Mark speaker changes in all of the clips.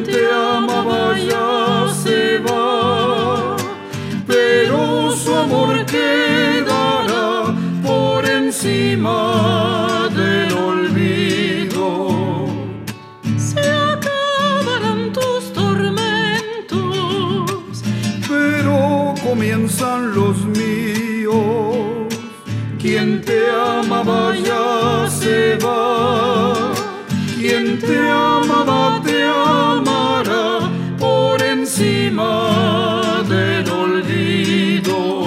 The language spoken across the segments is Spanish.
Speaker 1: te amaba ya se va, pero su amor quedará por encima del olvido.
Speaker 2: Se acabarán tus tormentos,
Speaker 1: pero comienzan los míos. Quien te amaba ya se va, quien te amaba te amará por encima del olvido.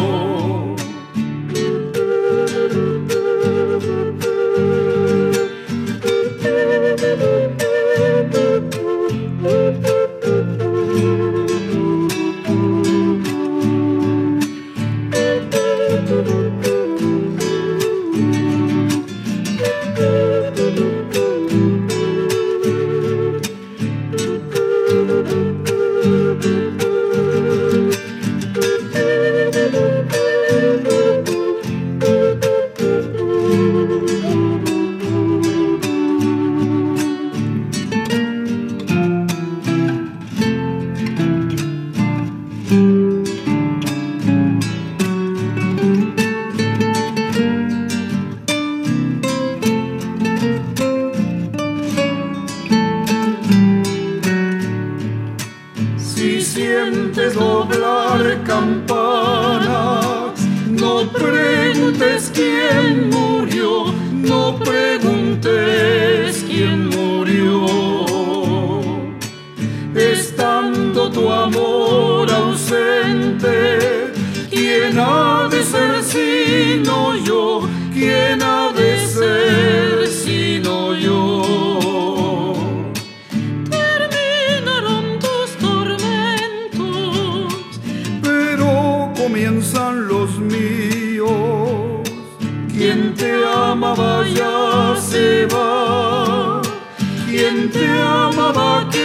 Speaker 1: Si sientes doblar campanas, no preguntes quién murió, no preguntes quién murió. Estando tu amor ausente, ¿quién ha de ser sino yo? ¿Quién ha de ser sino yo? Comienzan los míos. Quien te amaba ya se va, quien te amaba